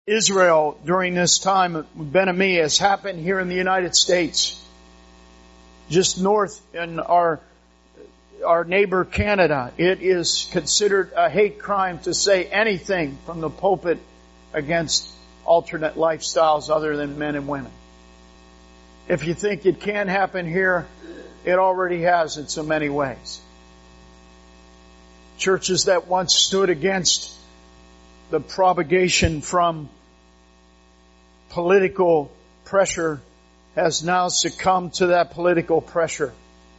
Israel during this time of Ben-Ami has happened here in the United States. Just north in our neighbor Canada, it is considered a hate crime to say anything from the pulpit against alternate lifestyles other than men and women. If you think it can happen here, it already has in so many ways. Churches that once stood against the propagation from political pressure has now succumbed to that political pressure.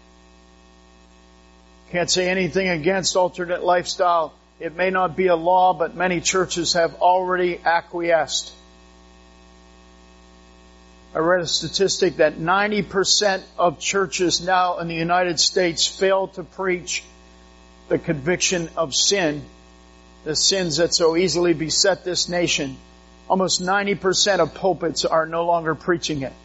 Can't say anything against alternate lifestyle. It may not be a law, but many churches have already acquiesced. I read a statistic that 90% of churches now in the United States fail to preach the conviction of sin, the sins that so easily beset this nation. Almost 90% of pulpits are no longer preaching it.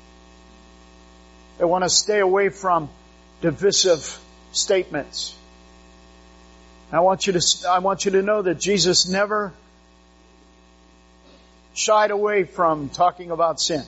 They want to stay away from divisive statements. I want you to know that Jesus never shied away from talking about sin.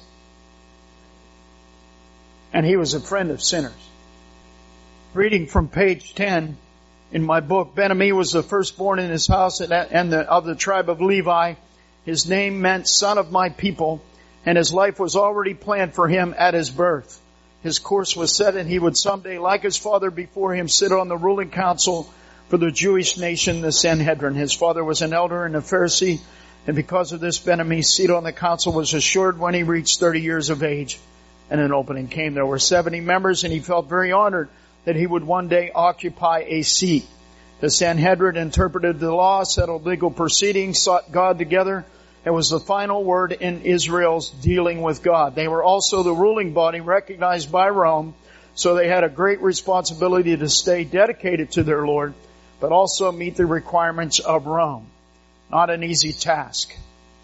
And He was a friend of sinners. Reading from page 10 in my book, Ben-Ami was the firstborn in his house and of the tribe of Levi. His name meant son of my people, and his life was already planned for him at his birth. His course was set, and he would someday, like his father before him, sit on the ruling council for the Jewish nation, the Sanhedrin. His father was an elder and a Pharisee, and because of this, Ben-Ami's seat on the council was assured when he reached 30 years of age, and an opening came. There were 70 members, and he felt very honored that he would one day occupy a seat. The Sanhedrin interpreted the law, settled legal proceedings, sought God together. It was the final word in Israel's dealing with God. They were also the ruling body recognized by Rome, so they had a great responsibility to stay dedicated to their Lord, but also meet the requirements of Rome. Not an easy task.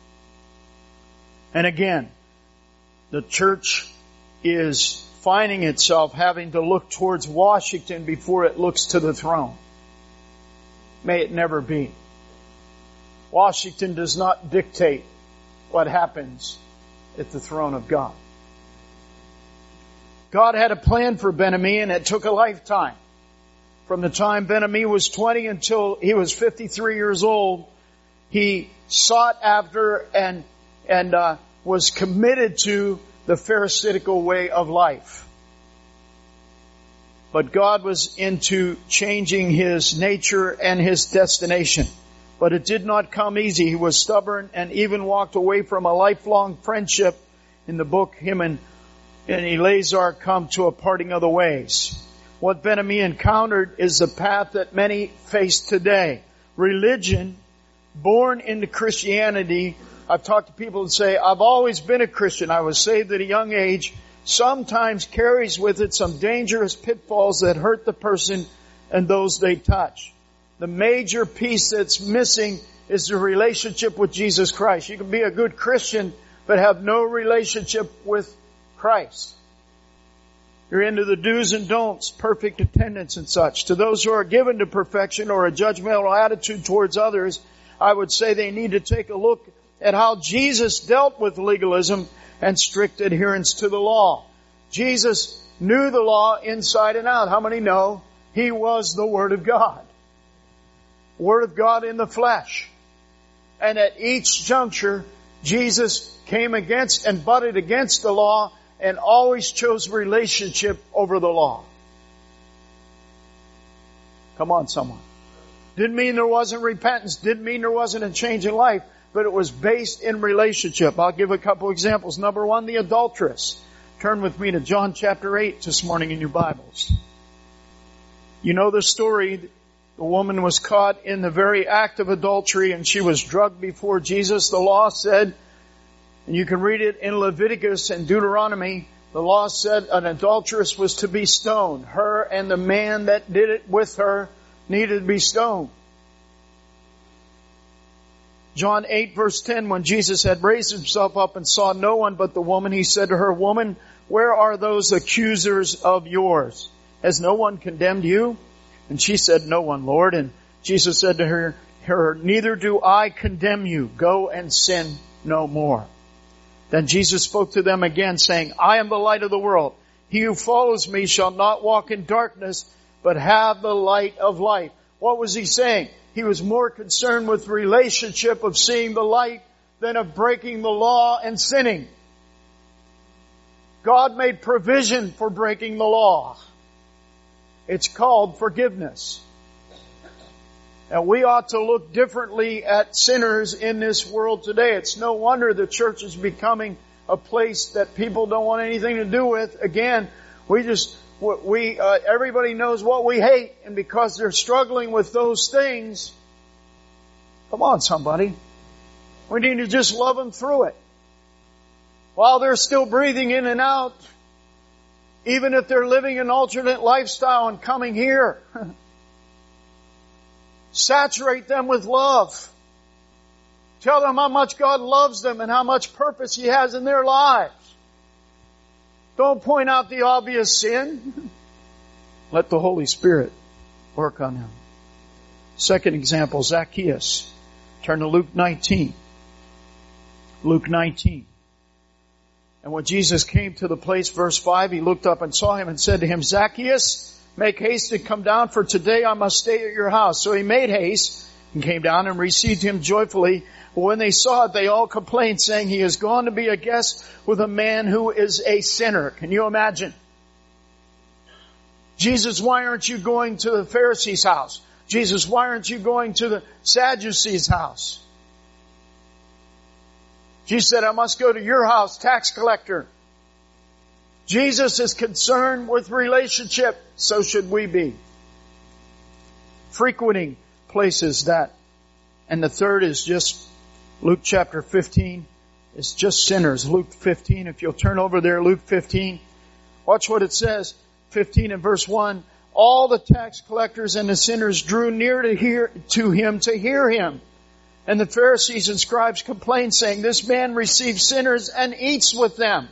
And again, the church is finding itself having to look towards Washington before it looks to the throne. May it never be. Washington does not dictate what happens at the throne of God. God had a plan for Ben-Ami, and it took a lifetime. From the time Ben-Ami was 20 until he was 53 years old, he sought after and was committed to the Pharisaical way of life. But God was into changing his nature and his destination. But it did not come easy. He was stubborn and even walked away from a lifelong friendship. In the book, him and Eleazar come to a parting of the ways. What Ben-Ami encountered is the path that many face today. Religion, born into Christianity. I've talked to people who say, I've always been a Christian. I was saved at a young age. Sometimes carries with it some dangerous pitfalls that hurt the person and those they touch. The major piece that's missing is the relationship with Jesus Christ. You can be a good Christian, but have no relationship with Christ. You're into the do's and don'ts, perfect attendance and such. To those who are given to perfection or a judgmental attitude towards others, I would say they need to take a look at how Jesus dealt with legalism and strict adherence to the law. Jesus knew the law inside and out. How many know He was the Word of God? Word of God in the flesh. And at each juncture, Jesus came against and butted against the law and always chose relationship over the law. Come on, someone. Didn't mean there wasn't repentance. Didn't mean there wasn't a change in life. But it was based in relationship. I'll give a couple examples. Number one, the adulteress. Turn with me to John chapter 8 this morning in your Bibles. You know the story. The woman was caught in the very act of adultery and she was drugged before Jesus. The law said, and you can read it in Leviticus and Deuteronomy, the law said an adulteress was to be stoned. Her and the man that did it with her needed to be stoned. John 8 verse 10, when Jesus had raised himself up and saw no one but the woman, he said to her, "Woman, where are those accusers of yours? Has no one condemned you?" And she said, "No one, Lord." And Jesus said to her, her, neither do I condemn you. Go and sin no more. Then Jesus spoke to them again, saying, I am the light of the world. He who follows me shall not walk in darkness, but have the light of life. What was he saying? He was more concerned with relationship of seeing the light than of breaking the law and sinning. God made provision for breaking the law. It's called forgiveness. And we ought to look differently at sinners in this world today. It's no wonder the church is becoming a place that people don't want anything to do with. Again, everybody knows what we hate, and because they're struggling with those things, come on somebody, we need to just love them through it. While they're still breathing in and out, even if they're living an alternate lifestyle and coming here, saturate them with love. Tell them how much God loves them and how much purpose He has in their lives. Don't point out the obvious sin. Let the Holy Spirit work on them. Second example, Zacchaeus. Turn to Luke 19. Luke 19. And when Jesus came to the place, verse 5, He looked up and saw him and said to him, Zacchaeus, make haste and come down, for today I must stay at your house. So he made haste and came down and received him joyfully. But when they saw it, they all complained, saying, He has gone to be a guest with a man who is a sinner. Can you imagine? Jesus, why aren't you going to the Pharisees' house? Jesus, why aren't you going to the Sadducees' house? Jesus said, I must go to your house, tax collector. Jesus is concerned with relationship. So should we be. Frequenting places that. And the third is just Luke chapter 15. It's just sinners. Luke 15. If you'll turn over there, Luke 15. Watch what it says. 15 and verse 1. All the tax collectors and the sinners drew near to him to hear him. And the Pharisees and scribes complained, saying, This man receives sinners and eats with them.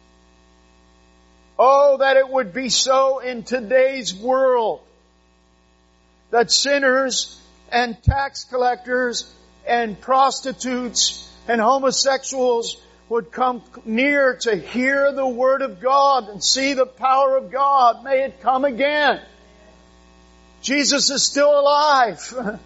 Oh, that it would be so in today's world. That sinners and tax collectors and prostitutes and homosexuals would come near to hear the Word of God and see the power of God. May it come again. Jesus is still alive.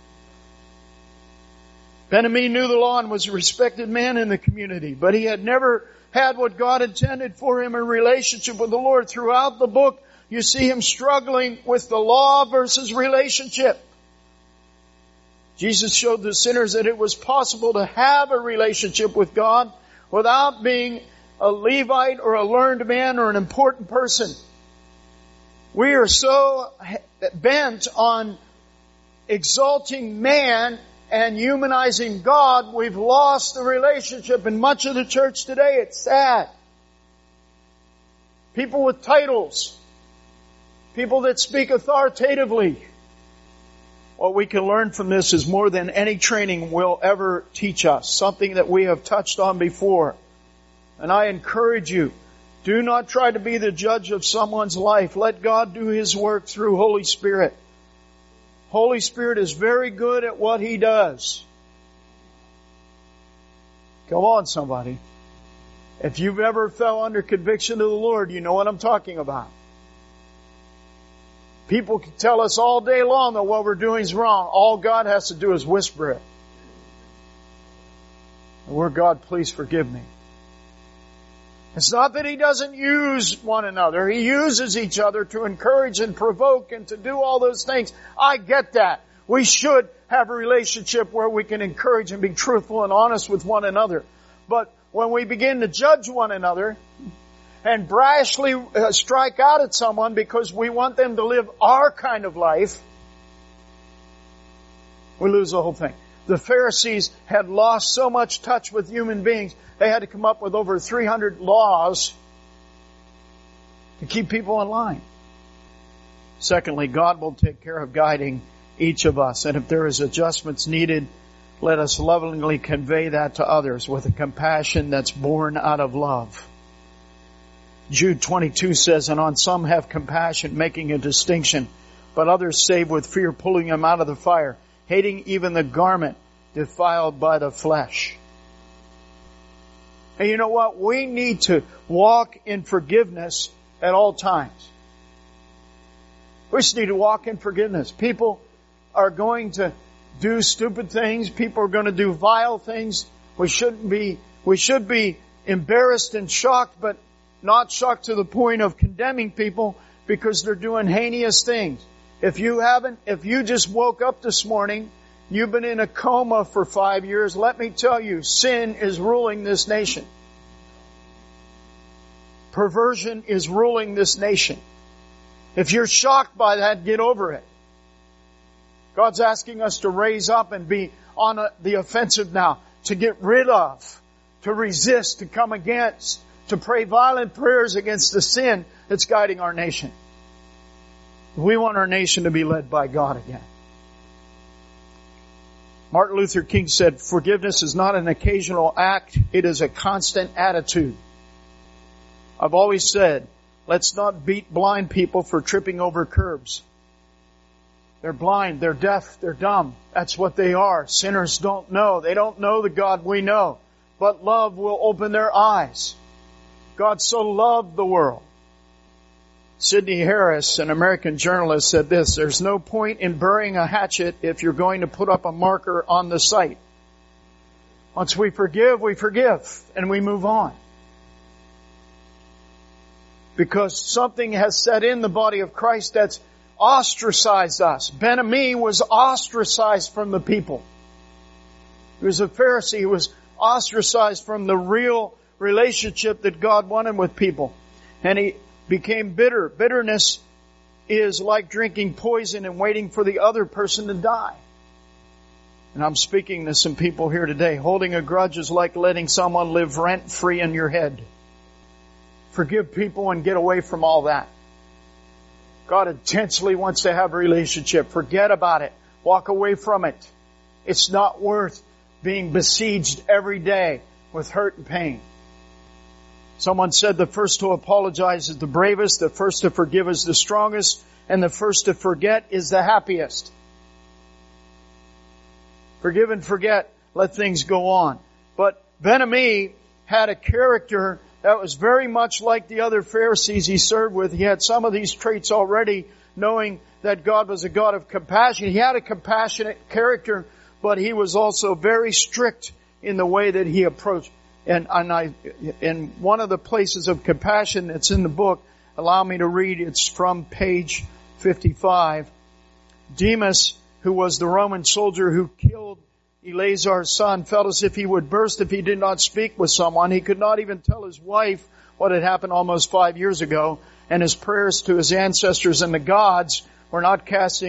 Ben-Ami knew the law and was a respected man in the community, but he had never had what God intended for him in relationship with the Lord. Throughout the book, you see him struggling with the law versus relationship. Jesus showed the sinners that it was possible to have a relationship with God without being a Levite or a learned man or an important person. We are so bent on exalting man and humanizing God, we've lost the relationship in much of the church today. It's sad. People with titles. People that speak authoritatively. What we can learn from this is more than any training will ever teach us. Something that we have touched on before. And I encourage you, do not try to be the judge of someone's life. Let God do His work through Holy Spirit. Holy Spirit is very good at what He does. Come on, somebody. If you've ever fell under conviction of the Lord, you know what I'm talking about. People can tell us all day long that what we're doing is wrong. All God has to do is whisper it. And we're, God, please forgive me. It's not that He doesn't use one another. He uses each other to encourage and provoke and to do all those things. I get that. We should have a relationship where we can encourage and be truthful and honest with one another. But when we begin to judge one another and brashly strike out at someone because we want them to live our kind of life, we lose the whole thing. The Pharisees had lost so much touch with human beings, they had to come up with over 300 laws to keep people in line. Secondly, God will take care of guiding each of us. And if there is adjustments needed, let us lovingly convey that to others with a compassion that's born out of love. Jude 22 says, And on some have compassion, making a distinction, but others save with fear, pulling them out of the fire. hating even the garment defiled by the flesh. And you know what? We need to walk in forgiveness at all times. We just need to walk in forgiveness. People are going to do stupid things. People are going to do vile things. We should be embarrassed and shocked, but not shocked to the point of condemning people because they're doing heinous things. If you just woke up this morning, you've been in a coma for 5 years, let me tell you, sin is ruling this nation. Perversion is ruling this nation. If you're shocked by that, get over it. God's asking us to raise up and be on the offensive now, to get rid of, to resist, to come against, to pray violent prayers against the sin that's guiding our nation. We want our nation to be led by God again. Martin Luther King said, forgiveness is not an occasional act, it is a constant attitude. I've always said, let's not beat blind people for tripping over curbs. They're blind, they're deaf, they're dumb. That's what they are. Sinners don't know. They don't know the God we know. But love will open their eyes. God so loved the world. Sidney Harris, an American journalist, said this, there's no point in burying a hatchet if you're going to put up a marker on the site. Once we forgive, and we move on. Because something has set in the body of Christ that's ostracized us. Ben-Ami was ostracized from the people. He was a Pharisee. He was ostracized from the real relationship that God wanted with people. And he became bitter. Bitterness is like drinking poison and waiting for the other person to die. And I'm speaking to some people here today. Holding a grudge is like letting someone live rent-free in your head. Forgive people and get away from all that. God intensely wants to have a relationship. Forget about it. Walk away from it. It's not worth being besieged every day with hurt and pain. Someone said the first to apologize is the bravest, the first to forgive is the strongest, and the first to forget is the happiest. Forgive and forget. Let things go on. But Ben-Ami had a character that was very much like the other Pharisees he served with. He had some of these traits already, knowing that God was a God of compassion. He had a compassionate character, but he was also very strict in the way that he approached. And in one of the places of compassion that's in the book, allow me to read, it's from page 55. Demas, who was the Roman soldier who killed Eleazar's son, felt as if he would burst if he did not speak with someone. He could not even tell his wife what had happened almost 5 years ago, and his prayers to his ancestors and the gods were not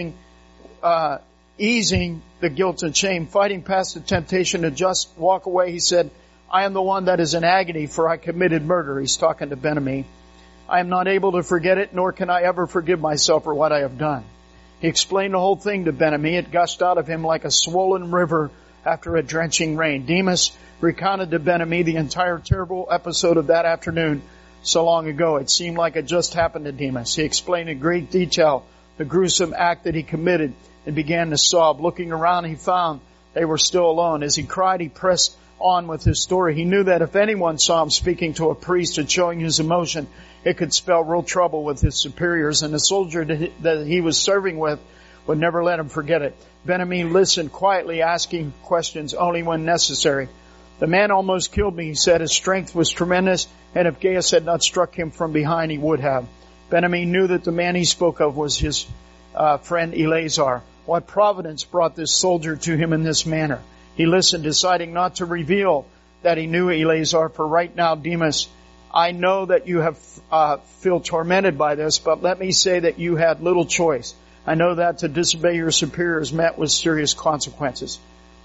easing the guilt and shame. Fighting past the temptation to just walk away, he said, I am the one that is in agony, for I committed murder. He's talking to Ben-Ami. I am not able to forget it, nor can I ever forgive myself for what I have done. He explained the whole thing to Ben-Ami. It gushed out of him like a swollen river after a drenching rain. Demas recounted to Ben-Ami the entire terrible episode of that afternoon so long ago. It seemed like it just happened to Demas. He explained in great detail the gruesome act that he committed and began to sob. Looking around, he found they were still alone. As he cried, he pressed on with his story. He knew that if anyone saw him speaking to a priest and showing his emotion, it could spell real trouble with his superiors, and the soldier that he was serving with would never let him forget it. Ben-Ami listened quietly, asking questions only when necessary. The man almost killed me, he said. His strength was tremendous, and if Gaius had not struck him from behind, he would have. Ben-Ami knew that the man he spoke of was his friend Eleazar. What providence brought this soldier to him in this manner? He listened, deciding not to reveal that he knew Eleazar, for right now, Demas, I know that you have feel tormented by this, but let me say that you had little choice. I know that to disobey your superiors met with serious consequences.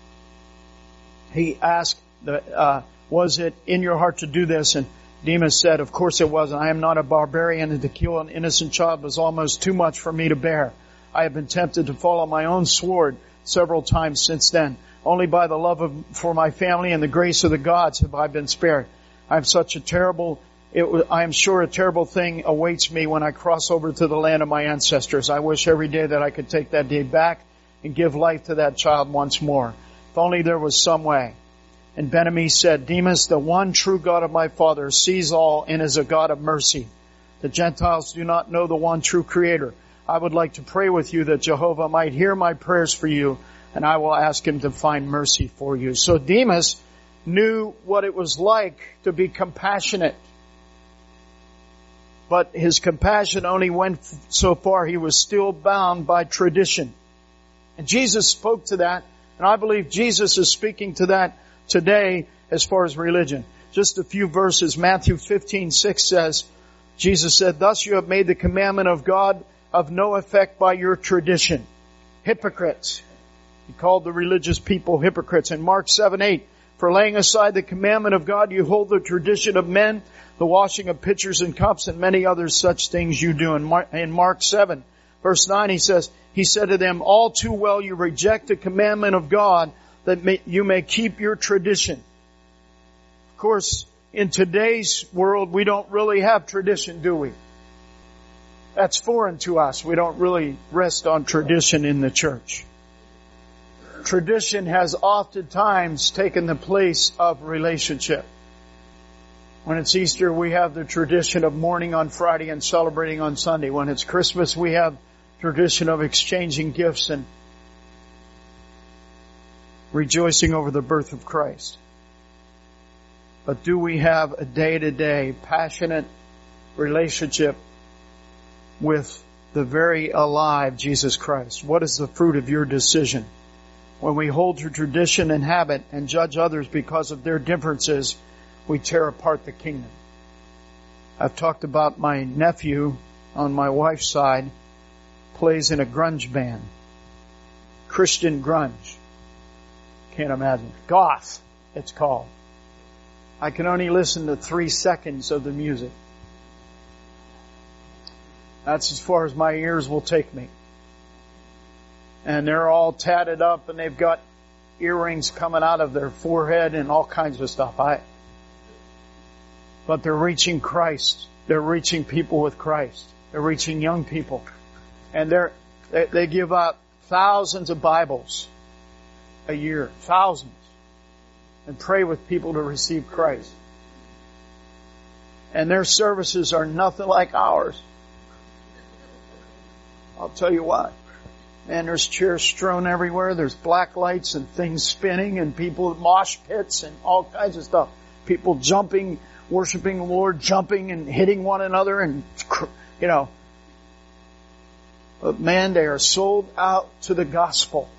He asked, was it in your heart to do this? And Demas said, of course it wasn't. I am not a barbarian, and to kill an innocent child was almost too much for me to bear. I have been tempted to fall on my own sword several times since then. Only by the love for my family and the grace of the gods have I been spared. I am sure a terrible thing awaits me when I cross over to the land of my ancestors. I wish every day that I could take that day back and give life to that child once more. If only there was some way. And Ben-Ami said, Demas, the one true God of my father sees all and is a God of mercy. The Gentiles do not know the one true Creator. I would like to pray with you that Jehovah might hear my prayers for you, and I will ask Him to find mercy for you. So Demas knew what it was like to be compassionate. But his compassion only went so far. He was still bound by tradition. And Jesus spoke to that, and I believe Jesus is speaking to that today as far as religion. Just a few verses. Matthew 15:6 says, Jesus said, thus you have made the commandment of God of no effect by your tradition. Hypocrites. He called the religious people hypocrites. In Mark 7:8, for laying aside the commandment of God, you hold the tradition of men, the washing of pitchers and cups, and many other such things you do. In Mark 7, verse 9, he says, he said to them, all too well you reject the commandment of God that you may keep your tradition. Of course, in today's world, we don't really have tradition, do we? That's foreign to us. We don't really rest on tradition in the church. Tradition has oftentimes taken the place of relationship. When it's Easter, we have the tradition of mourning on Friday and celebrating on Sunday. When it's Christmas, we have tradition of exchanging gifts and rejoicing over the birth of Christ. But do we have a day-to-day, passionate relationship with the very alive Jesus Christ? What is the fruit of your decision? When we hold to tradition and habit and judge others because of their differences, we tear apart the kingdom. I've talked about my nephew on my wife's side, plays in a grunge band. Christian grunge. Can't imagine. Goth, it's called. I can only listen to 3 seconds of the music. That's as far as my ears will take me. And they're all tatted up and they've got earrings coming out of their forehead and all kinds of stuff. But they're reaching Christ. They're reaching people with Christ. They're reaching young people. And they give out thousands of Bibles a year. Thousands. And pray with people to receive Christ. And their services are nothing like ours. I'll tell you what. Man, there's chairs strewn everywhere. There's black lights and things spinning and people at mosh pits and all kinds of stuff. People jumping, worshiping the Lord, jumping and hitting one another and, But man, they are sold out to the gospel.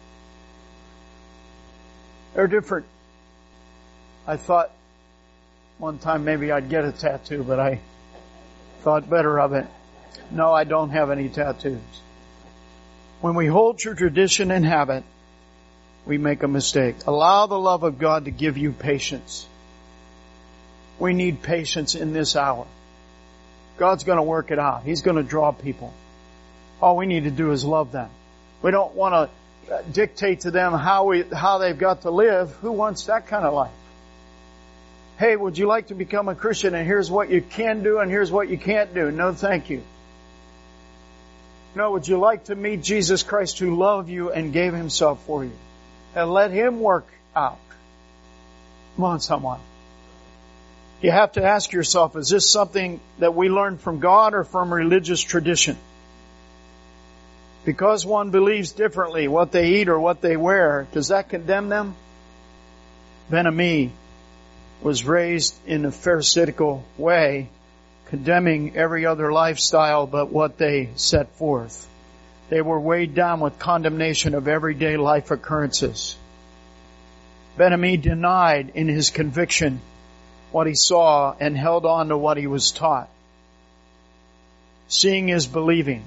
They're different. I thought one time maybe I'd get a tattoo, but I thought better of it. No, I don't have any tattoos. When we hold to tradition and habit, we make a mistake. Allow the love of God to give you patience. We need patience in this hour. God's going to work it out. He's going to draw people. All we need to do is love them. We don't want to dictate to them how they've got to live. Who wants that kind of life? Hey, would you like to become a Christian and here's what you can do and here's what you can't do? No, thank you. No, would you like to meet Jesus Christ who loved you and gave Himself for you? And let Him work out. Come on, someone. You have to ask yourself, is this something that we learn from God or from religious tradition? Because one believes differently what they eat or what they wear, does that condemn them? Ben-Ami was raised in a pharisaical way, condemning every other lifestyle but what they set forth. They were weighed down with condemnation of everyday life occurrences. Ben-Ami denied in his conviction what he saw and held on to what he was taught. Seeing is believing.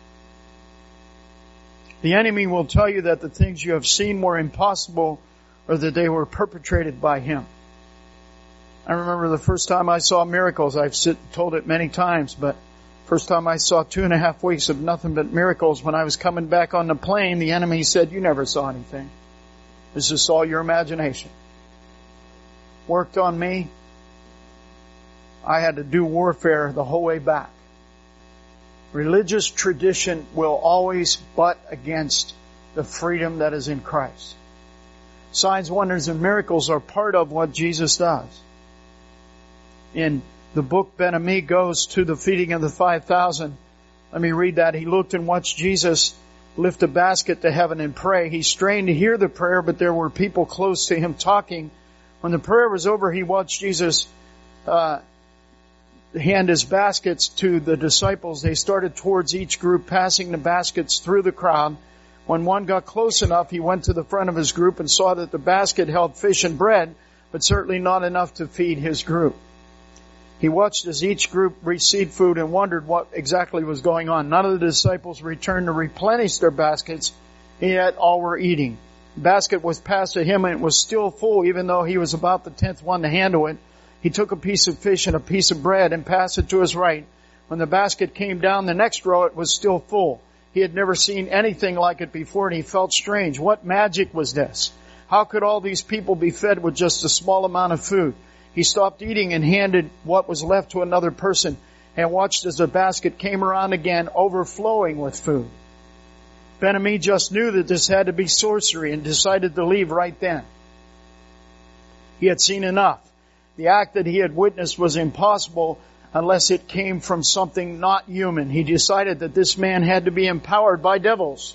The enemy will tell you that the things you have seen were impossible or that they were perpetrated by him. I remember the first time I saw miracles. I've told it many times, but first time I saw 2.5 weeks of nothing but miracles. When I was coming back on the plane, the enemy said, "You never saw anything. This is all your imagination." Worked on me. I had to do warfare the whole way back. Religious tradition will always butt against the freedom that is in Christ. Signs, wonders, and miracles are part of what Jesus does. In the book, Ben-Ami goes to the feeding of the 5,000. Let me read that. He looked and watched Jesus lift a basket to heaven and pray. He strained to hear the prayer, but there were people close to him talking. When the prayer was over, he watched Jesus hand his baskets to the disciples. They started towards each group, passing the baskets through the crowd. When one got close enough, he went to the front of his group and saw that the basket held fish and bread, but certainly not enough to feed his group. He watched as each group received food and wondered what exactly was going on. None of the disciples returned to replenish their baskets, yet all were eating. The basket was passed to him and it was still full, even though he was about the 10th one to handle it. He took a piece of fish and a piece of bread and passed it to his right. When the basket came down the next row, it was still full. He had never seen anything like it before, and he felt strange. What magic was this? How could all these people be fed with just a small amount of food? He stopped eating and handed what was left to another person and watched as the basket came around again, overflowing with food. Ben-Ami just knew that this had to be sorcery and decided to leave right then. He had seen enough. The act that he had witnessed was impossible unless it came from something not human. He decided that this man had to be empowered by devils.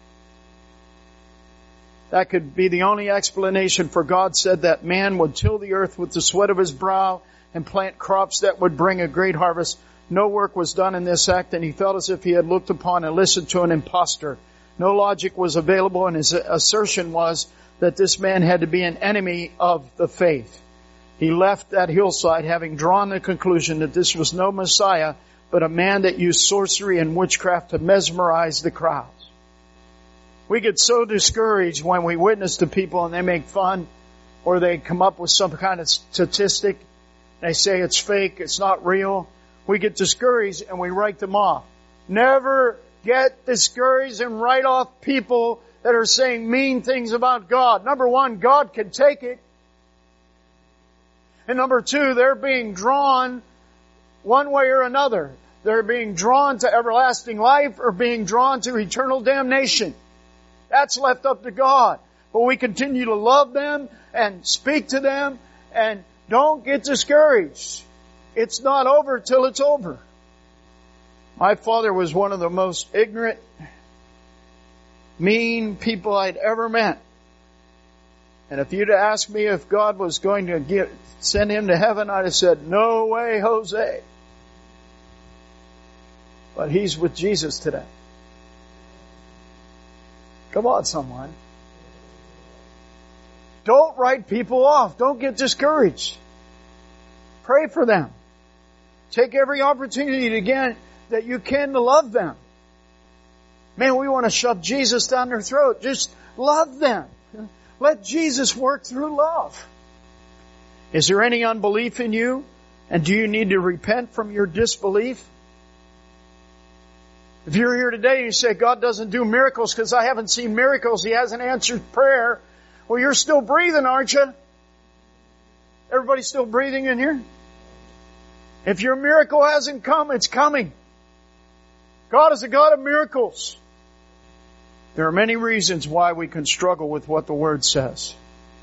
That could be the only explanation, for God said that man would till the earth with the sweat of his brow and plant crops that would bring a great harvest. No work was done in this act, and he felt as if he had looked upon and listened to an impostor. No logic was available, and his assertion was that this man had to be an enemy of the faith. He left that hillside having drawn the conclusion that this was no Messiah, but a man that used sorcery and witchcraft to mesmerize the crowds. We get so discouraged when we witness to people and they make fun, or they come up with some kind of statistic. They say it's fake, it's not real. We get discouraged and we write them off. Never get discouraged and write off people that are saying mean things about God. Number one, God can take it. And number two, they're being drawn one way or another. They're being drawn to everlasting life or being drawn to eternal damnation. That's left up to God. But we continue to love them and speak to them, and don't get discouraged. It's not over till it's over. My father was one of the most ignorant, mean people I'd ever met. And if you'd asked me if God was going to send him to heaven, I'd have said, no way, Jose. But he's with Jesus today. Come on, someone. Don't write people off. Don't get discouraged. Pray for them. Take every opportunity that you can to love them. Man, we want to shove Jesus down their throat. Just love them. Let Jesus work through love. Is there any unbelief in you? And do you need to repent from your disbelief? If you're here today and you say, God doesn't do miracles because I haven't seen miracles, He hasn't answered prayer, well, you're still breathing, aren't you? Everybody still breathing in here? If your miracle hasn't come, it's coming. God is a God of miracles. There are many reasons why we can struggle with what the Word says.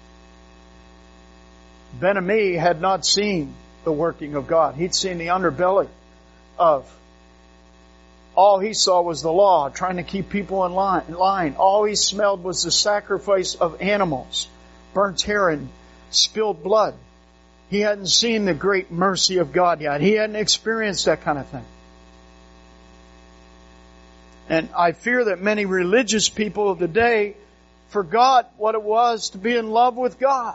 Ben-Ami had not seen the working of God. He'd seen the underbelly of. All he saw was the law, trying to keep people in line. All he smelled was the sacrifice of animals, burnt hair and spilled blood. He hadn't seen the great mercy of God yet. He hadn't experienced that kind of thing. And I fear that many religious people of the day forgot what it was to be in love with God.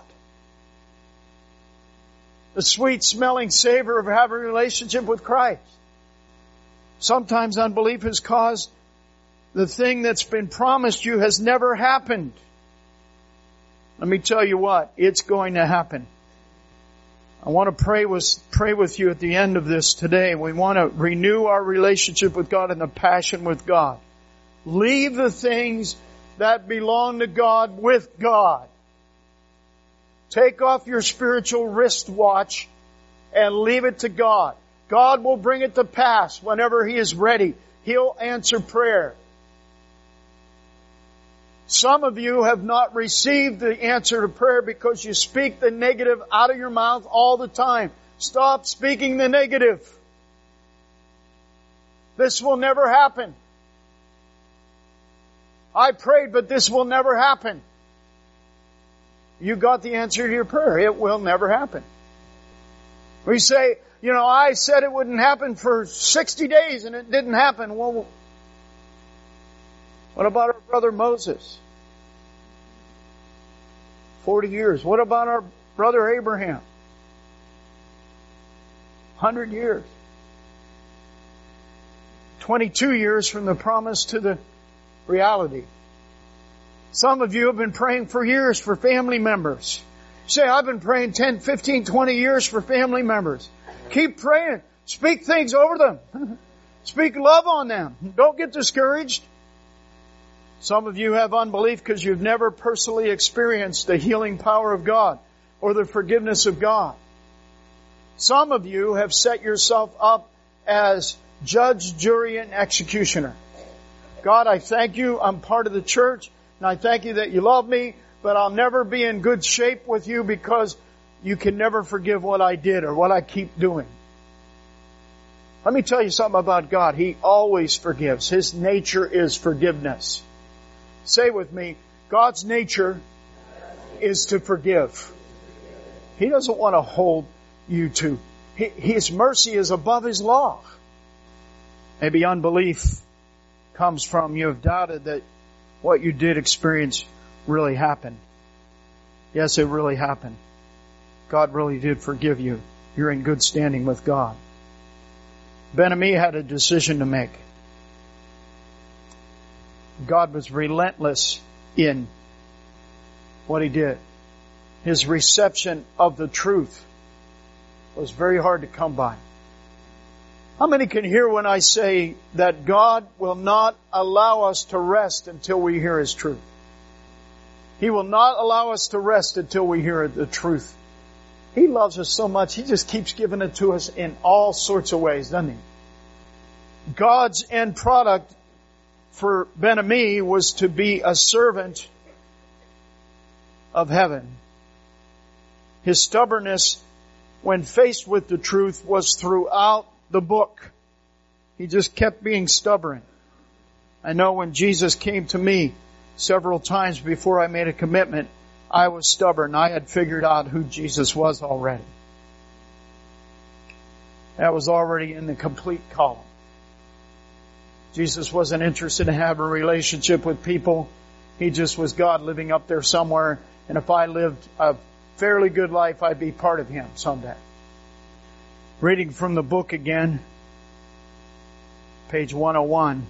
The sweet-smelling savor of having a relationship with Christ. Sometimes unbelief has caused the thing that's been promised you has never happened. Let me tell you what, it's going to happen. I want to pray with you at the end of this today. We want to renew our relationship with God and the passion with God. Leave the things that belong to God with God. Take off your spiritual wristwatch and leave it to God. God will bring it to pass whenever He is ready. He'll answer prayer. Some of you have not received the answer to prayer because you speak the negative out of your mouth all the time. Stop speaking the negative. This will never happen. I prayed, but this will never happen. You got the answer to your prayer. It will never happen. We say, I said it wouldn't happen for 60 days and it didn't happen. Well, what about our brother Moses? 40 years. What about our brother Abraham? 100 years. 22 years from the promise to the reality. Some of you have been praying for years for family members. You say, I've been praying 10, 15, 20 years for family members. Keep praying. Speak things over them. Speak love on them. Don't get discouraged. Some of you have unbelief because you've never personally experienced the healing power of God or the forgiveness of God. Some of you have set yourself up as judge, jury, and executioner. God, I thank you. I'm part of the church, and I thank you that you love me, but I'll never be in good shape with you because you can never forgive what I did or what I keep doing. Let me tell you something about God. He always forgives. His nature is forgiveness. Say with me, God's nature is to forgive. He doesn't want to hold you to. His mercy is above His law. Maybe unbelief comes from you have doubted that what you did experience really happened. Yes, it really happened. God really did forgive you. You're in good standing with God. Ben-Ami had a decision to make. God was relentless in what he did. His reception of the truth was very hard to come by. How many can hear when I say that God will not allow us to rest until we hear His truth? He will not allow us to rest until we hear the truth. He loves us so much, He just keeps giving it to us in all sorts of ways, doesn't He? God's end product for Ben-Ami was to be a servant of heaven. His stubbornness, when faced with the truth, was throughout the book. He just kept being stubborn. I know when Jesus came to me several times before I made a commitment, I was stubborn. I had figured out who Jesus was already. That was already in the complete column. Jesus wasn't interested in having a relationship with people. He just was God living up there somewhere. And if I lived a fairly good life, I'd be part of Him someday. Reading from the book again, page 101.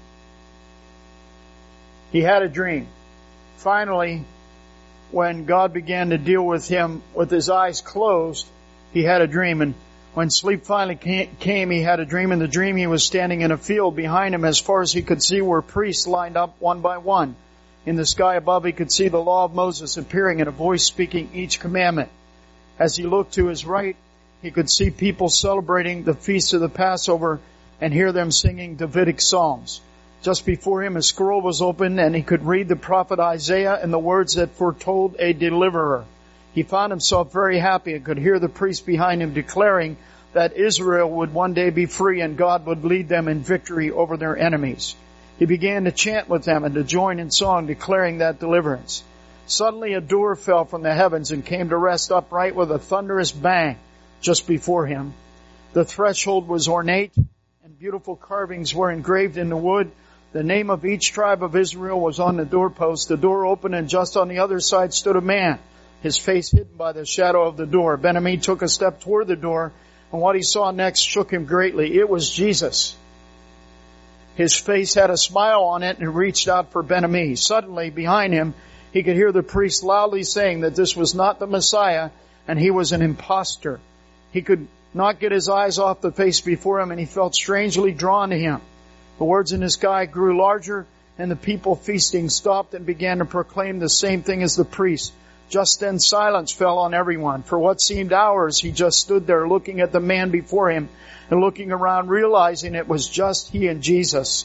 He had a dream. Finally, when God began to deal with him with his eyes closed, he had a dream. And when sleep finally came, he had a dream. In the dream, he was standing in a field. Behind him, as far as he could see, were priests lined up one by one. In the sky above, he could see the law of Moses appearing and a voice speaking each commandment. As he looked to his right, he could see people celebrating the feast of the Passover and hear them singing Davidic psalms. Just before him, a scroll was opened and he could read the prophet Isaiah and the words that foretold a deliverer. He found himself very happy and could hear the priest behind him declaring that Israel would one day be free and God would lead them in victory over their enemies. He began to chant with them and to join in song declaring that deliverance. Suddenly a door fell from the heavens and came to rest upright with a thunderous bang just before him. The threshold was ornate and beautiful carvings were engraved in the wood. The name of each tribe of Israel was on the doorpost. The door opened and just on the other side stood a man, his face hidden by the shadow of the door. Ben-Ami took a step toward the door, and what he saw next shook him greatly. It was Jesus. His face had a smile on it and he reached out for Ben-Ami. Suddenly, behind him, he could hear the priest loudly saying that this was not the Messiah and he was an impostor. He could not get his eyes off the face before him and he felt strangely drawn to him. The words in the sky grew larger and the people feasting stopped and began to proclaim the same thing as the priest. Just then silence fell on everyone. For what seemed hours, he just stood there looking at the man before him and looking around, realizing it was just he and Jesus.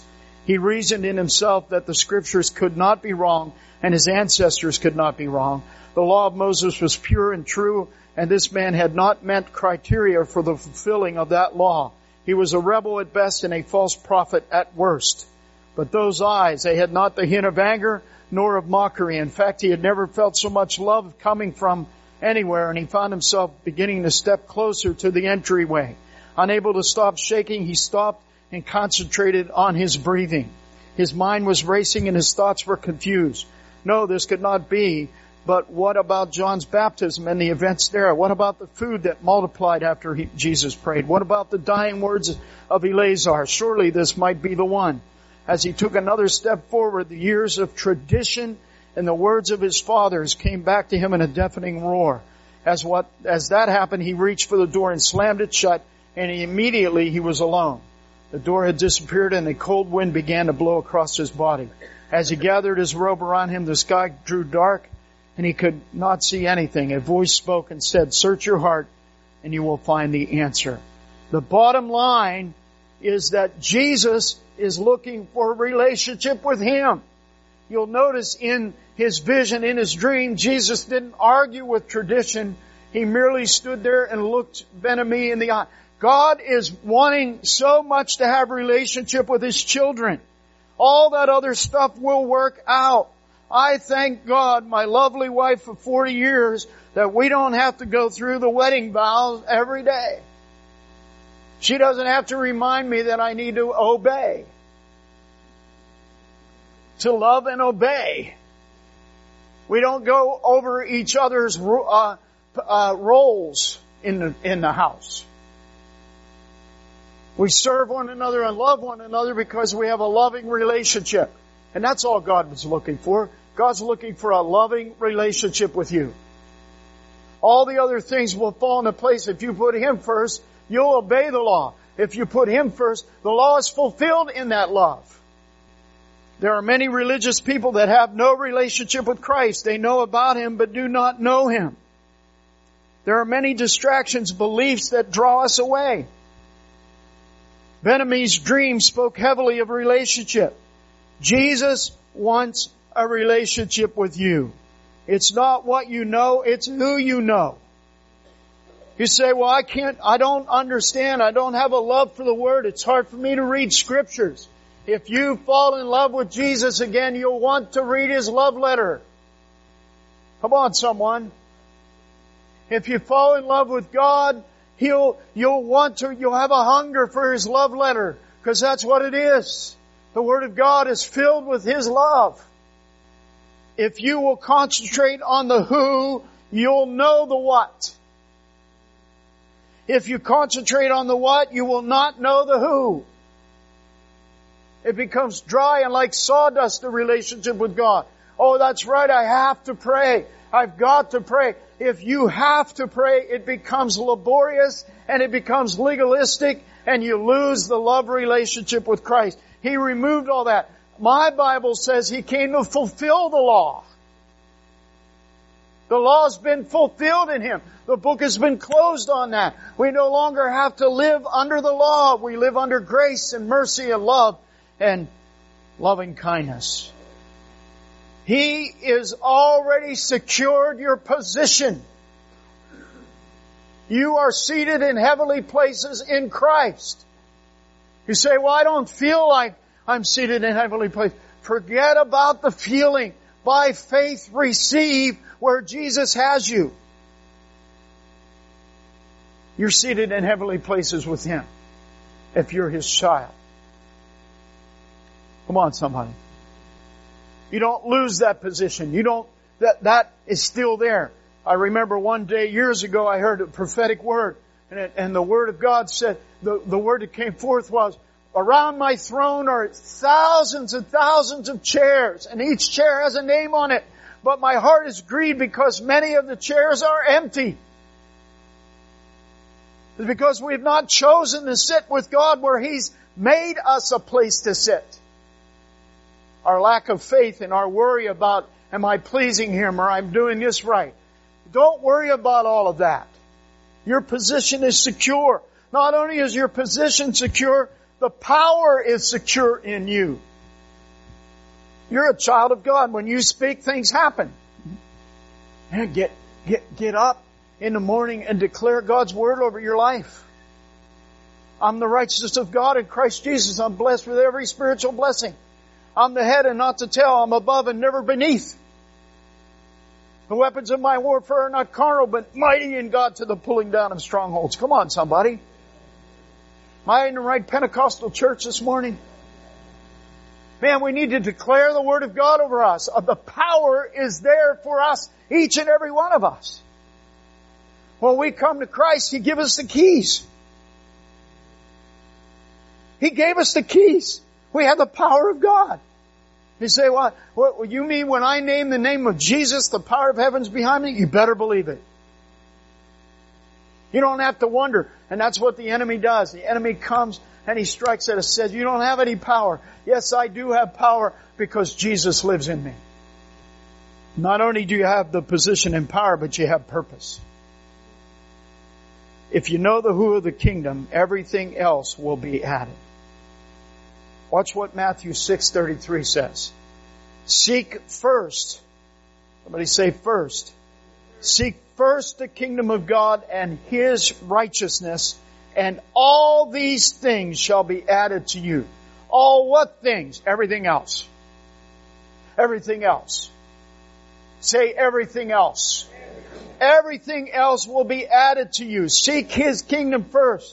He reasoned in himself that the Scriptures could not be wrong and his ancestors could not be wrong. The law of Moses was pure and true, and this man had not met criteria for the fulfilling of that law. He was a rebel at best and a false prophet at worst. But those eyes, they had not the hint of anger nor of mockery. In fact, he had never felt so much love coming from anywhere, and he found himself beginning to step closer to the entryway. Unable to stop shaking, he stopped and concentrated on his breathing. His mind was racing and his thoughts were confused. No, this could not be. But what about John's baptism and the events there? What about the food that multiplied after Jesus prayed? What about the dying words of Eleazar? Surely this might be the one. As he took another step forward, the years of tradition and the words of his fathers came back to him in a deafening roar. As that happened, he reached for the door and slammed it shut, and immediately he was alone. The door had disappeared and a cold wind began to blow across his body. As he gathered his robe around him, the sky grew dark and he could not see anything. A voice spoke and said, "Search your heart and you will find the answer." The bottom line is that Jesus is looking for a relationship with him. You'll notice in his vision, in his dream, Jesus didn't argue with tradition. He merely stood there and looked Ben-Ami in the eye. God is wanting so much to have a relationship with his children. All that other stuff will work out. I thank God, my lovely wife of 40 years, that we don't have to go through the wedding vows every day. She doesn't have to remind me that I need to obey. To love and obey. We don't go over each other's roles in the house. We serve one another and love one another because we have a loving relationship. And that's all God was looking for. God's looking for a loving relationship with you. All the other things will fall into place. If you put Him first, you'll obey the law. If you put Him first, the law is fulfilled in that love. There are many religious people that have no relationship with Christ. They know about Him but do not know Him. There are many distractions, beliefs that draw us away. Ben-Ami's dream spoke heavily of relationship. Jesus wants a relationship with you. It's not what you know, it's who you know. You say, well, I don't understand. I don't have a love for the Word. It's hard for me to read Scriptures. If you fall in love with Jesus again, you'll want to read His love letter. Come on, someone. If you fall in love with God, you'll have a hunger for His love letter, because that's what it is. The Word of God is filled with His love. If you will concentrate on the who, you'll know the what. If you concentrate on the what, you will not know the who. It becomes dry and like sawdust, the relationship with God. Oh, that's right, I have to pray. I've got to pray. If you have to pray, it becomes laborious and it becomes legalistic and you lose the love relationship with Christ. He removed all that. My Bible says He came to fulfill the law. The law's been fulfilled in Him. The book has been closed on that. We no longer have to live under the law. We live under grace and mercy and love and loving kindness. He is already secured your position. You are seated in heavenly places in Christ. You say, well, I don't feel like I'm seated in heavenly places. Forget about the feeling. By faith, receive where Jesus has you. You're seated in heavenly places with Him if you're His child. Come on, somebody. You don't lose that position. That is still there. I remember one day years ago I heard a prophetic word and the Word of God said, the word that came forth was, around my throne are thousands and thousands of chairs, and each chair has a name on it. But my heart is grieved because many of the chairs are empty. It's because we've not chosen to sit with God where He's made us a place to sit. Our lack of faith and our worry about, am I pleasing Him or I'm doing this right? Don't worry about all of that. Your position is secure. Not only is your position secure, the power is secure in you. You're a child of God. When you speak, things happen. Man, get up in the morning and declare God's Word over your life. I'm the righteousness of God in Christ Jesus. I'm blessed with every spiritual blessing. I'm the head and not the tail. I'm above and never beneath. The weapons of my warfare are not carnal, but mighty in God to the pulling down of strongholds. Come on, somebody. Am I in the right Pentecostal church this morning? Man, we need to declare the Word of God over us. The power is there for us, each and every one of us. When we come to Christ, He gives us the keys. He gave us the keys. We have the power of God. You say, what you mean when I name the name of Jesus, the power of heaven's behind me? You better believe it. You don't have to wonder. And that's what the enemy does. The enemy comes and he strikes at us, says, you don't have any power. Yes, I do have power because Jesus lives in me. Not only do you have the position and power, but you have purpose. If you know the who of the kingdom, everything else will be added. Watch what Matthew 6:33 says. Seek first. Somebody say first. Seek first the kingdom of God and His righteousness, and all these things shall be added to you. All what things? Everything else. Everything else. Say everything else. Everything else will be added to you. Seek His kingdom first.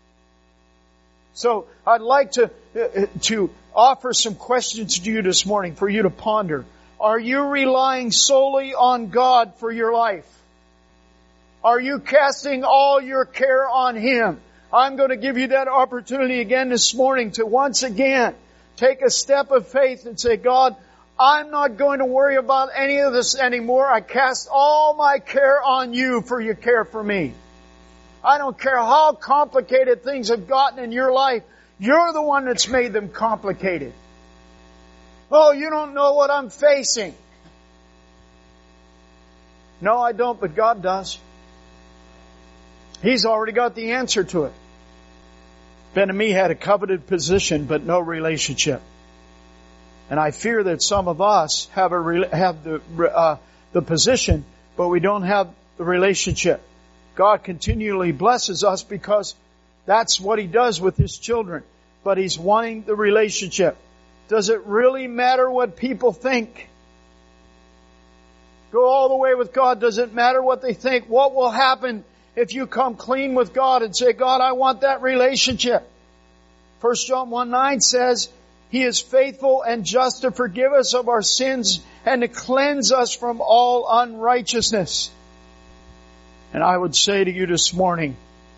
So I'd like to offer some questions to you this morning for you to ponder. Are you relying solely on God for your life? Are you casting all your care on Him? I'm going to give you that opportunity again this morning to once again take a step of faith and say, God, I'm not going to worry about any of this anymore. I cast all my care on You, for You care for me. I don't care how complicated things have gotten in your life. You're the one that's made them complicated. Oh, you don't know what I'm facing. No, I don't, but God does. He's already got the answer to it. Ben-Ami had a coveted position, but no relationship. And I fear that some of us have the position, but we don't have the relationship. God continually blesses us because that's what He does with His children. But He's wanting the relationship. Does it really matter what people think? Go all the way with God. Does it matter what they think? What will happen if you come clean with God and say, God, I want that relationship? 1 John 1:9 says, He is faithful and just to forgive us of our sins and to cleanse us from all unrighteousness. And I would say to you this morning,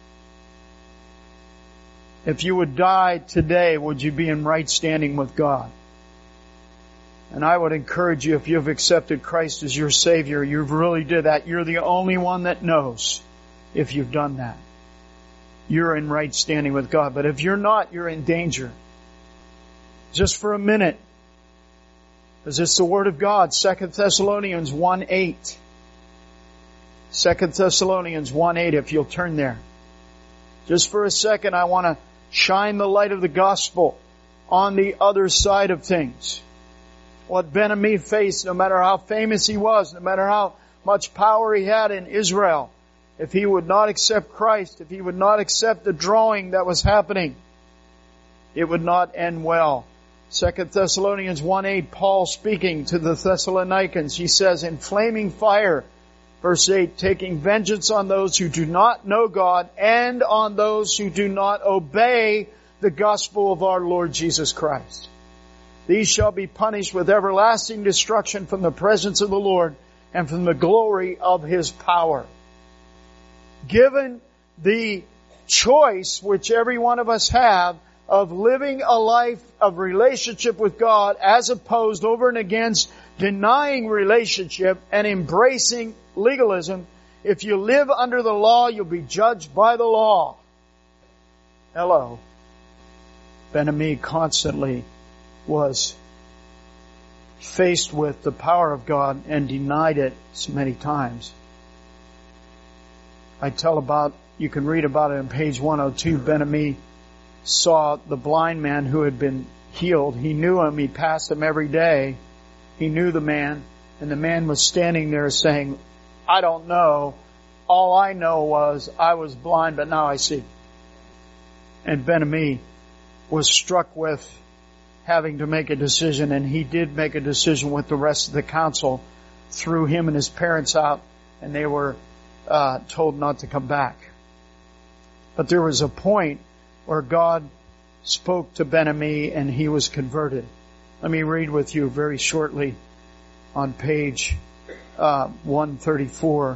if you would die today, would you be in right standing with God? And I would encourage you, if you've accepted Christ as your Savior, you've really did that. You're the only one that knows if you've done that. You're in right standing with God. But if you're not, you're in danger. Just for a minute, because it's the Word of God, 2 Thessalonians 1:8. 2 Thessalonians 1:8, if you'll turn there. Just for a second, I want to shine the light of the gospel on the other side of things. What Ben-Ami faced, no matter how famous he was, no matter how much power he had in Israel, if he would not accept Christ, if he would not accept the drawing that was happening, it would not end well. 2 Thessalonians 1:8, Paul speaking to the Thessalonians, he says, in flaming fire, verse 8, taking vengeance on those who do not know God and on those who do not obey the gospel of our Lord Jesus Christ. These shall be punished with everlasting destruction from the presence of the Lord and from the glory of His power. Given the choice which every one of us have of living a life of relationship with God as opposed over and against denying relationship and embracing legalism, if you live under the law, you'll be judged by the law. Hello. Ben-Ami constantly was faced with the power of God and denied it so many times. You can read about it on page 102. Ben-Ami saw the blind man who had been healed. He knew him. He passed him every day. He knew the man. And the man was standing there saying, I don't know. All I know was I was blind, but now I see. And Ben-Ami was struck with having to make a decision, and he did make a decision with the rest of the council, threw him and his parents out, and they were told not to come back. But there was a point where God spoke to Ben-Ami and he was converted. Let me read with you very shortly on page 134,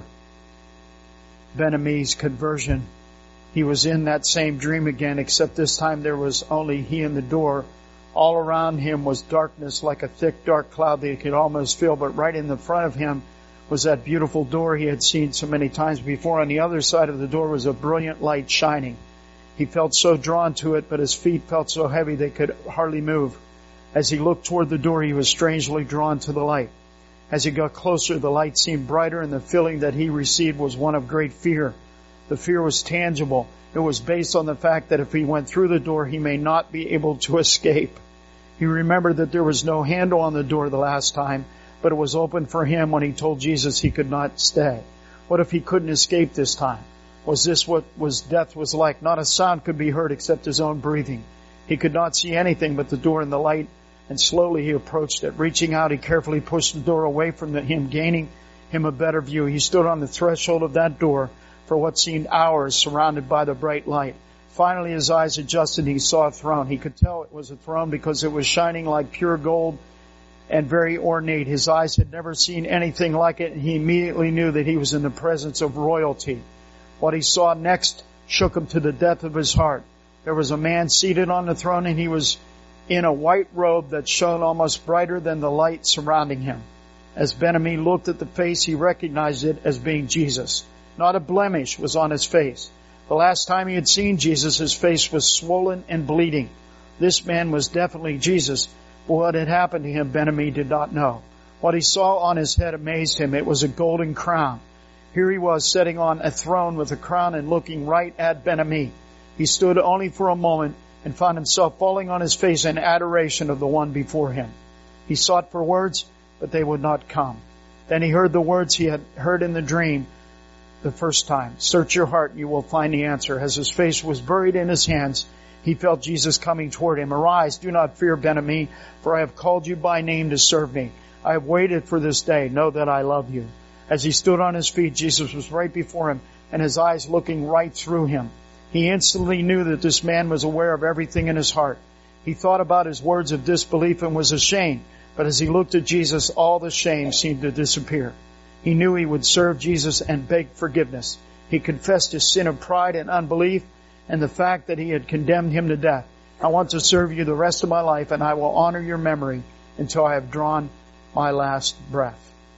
Ben-Ami's conversion. He was in that same dream again, except this time there was only he and the door. All around him was darkness like a thick, dark cloud that he could almost feel, but right in the front of him was that beautiful door he had seen so many times before. On the other side of the door was a brilliant light shining. He felt so drawn to it, but his feet felt so heavy they could hardly move. As he looked toward the door, he was strangely drawn to the light. As he got closer, the light seemed brighter, and the feeling that he received was one of great fear. The fear was tangible. It was based on the fact that if he went through the door, he may not be able to escape. He remembered that there was no handle on the door the last time, but it was open for him when he told Jesus he could not stay. What if he couldn't escape this time? Was this what death was like? Not a sound could be heard except his own breathing. He could not see anything but the door and the light, and slowly he approached it. Reaching out, he carefully pushed the door away from him, gaining him a better view. He stood on the threshold of that door for what seemed hours, surrounded by the bright light. Finally, his eyes adjusted and he saw a throne. He could tell it was a throne because it was shining like pure gold and very ornate. His eyes had never seen anything like it, and he immediately knew that he was in the presence of royalty. What he saw next shook him to the depth of his heart. There was a man seated on the throne, and he was in a white robe that shone almost brighter than the light surrounding him. As Ben-Ami looked at the face, he recognized it as being Jesus. Not a blemish was on his face. The last time he had seen Jesus, his face was swollen and bleeding. This man was definitely Jesus, but what had happened to him, Ben-Ami did not know. What he saw on his head amazed him. It was a golden crown. Here he was sitting on a throne with a crown and looking right at Ben-Ami. He stood only for a moment and found himself falling on his face in adoration of the one before him. He sought for words, but they would not come. Then he heard the words he had heard in the dream the first time. Search your heart and you will find the answer. As his face was buried in his hands, he felt Jesus coming toward him. Arise, do not fear, Ben-Ami, for I have called you by name to serve me. I have waited for this day. Know that I love you. As he stood on his feet, Jesus was right before him, and his eyes looking right through him. He instantly knew that this man was aware of everything in his heart. He thought about his words of disbelief and was ashamed. But as he looked at Jesus, all the shame seemed to disappear. He knew he would serve Jesus and beg forgiveness. He confessed his sin of pride and unbelief and the fact that he had condemned him to death. I want to serve you the rest of my life, and I will honor your memory until I have drawn my last breath.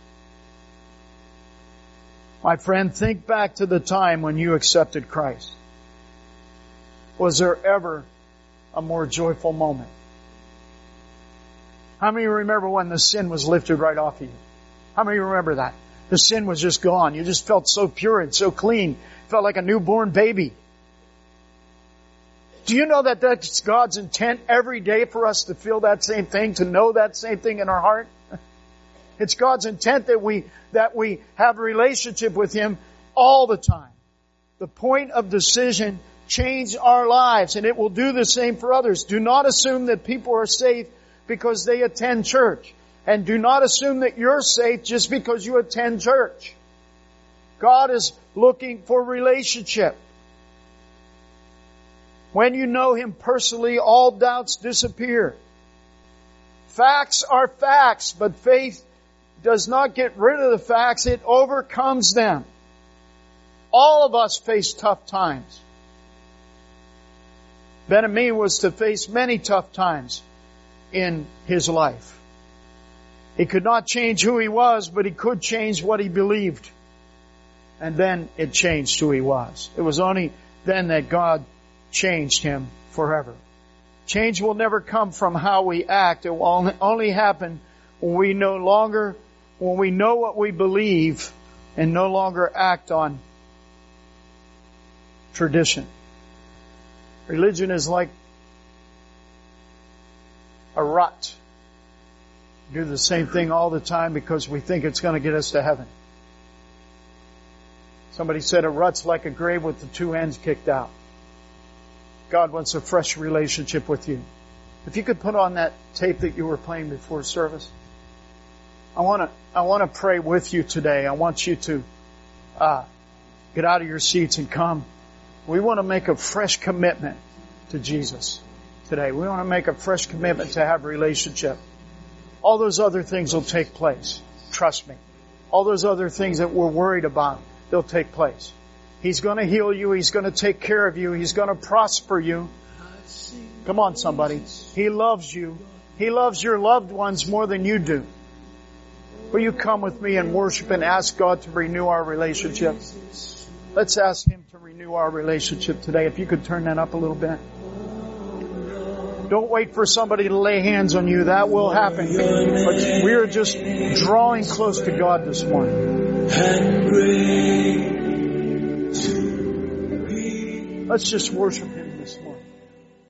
My friend, think back to the time when you accepted Christ. Was there ever a more joyful moment? How many remember when the sin was lifted right off of you? How many remember that? The sin was just gone. You just felt so pure and so clean. Felt like a newborn baby. Do you know that that's God's intent every day for us to feel that same thing, to know that same thing in our heart? It's God's intent that we have a relationship with Him all the time. The point of decision changed our lives, and it will do the same for others. Do not assume that people are saved because they attend church. And do not assume that you're safe just because you attend church. God is looking for relationship. When you know Him personally, all doubts disappear. Facts are facts, but faith does not get rid of the facts, it overcomes them. All of us face tough times. Ben-Ami was to face many tough times in his life. He could not change who he was, but he could change what he believed. And then it changed who he was. It was only then that God changed him forever. Change will never come from how we act. It will only happen when we know what we believe and no longer act on tradition. Religion is like a rut. We do the same thing all the time because we think it's going to get us to heaven. Somebody said a rut's like a grave with the two ends kicked out. God wants a fresh relationship with you. If you could put on that tape that you were playing before service. I want to pray with you today. I want you to get out of your seats and come. We want to make a fresh commitment to Jesus today. We want to make a fresh commitment to have a relationship. All those other things will take place. Trust me. All those other things that we're worried about, they'll take place. He's going to heal you. He's going to take care of you. He's going to prosper you. Come on, somebody. He loves you. He loves your loved ones more than you do. Will you come with me and worship and ask God to renew our relationship? Let's ask Him to renew our relationship today. If you could turn that up a little bit. Don't wait for somebody to lay hands on you. That will happen. But we are just drawing close to God this morning. Let's just worship Him this morning.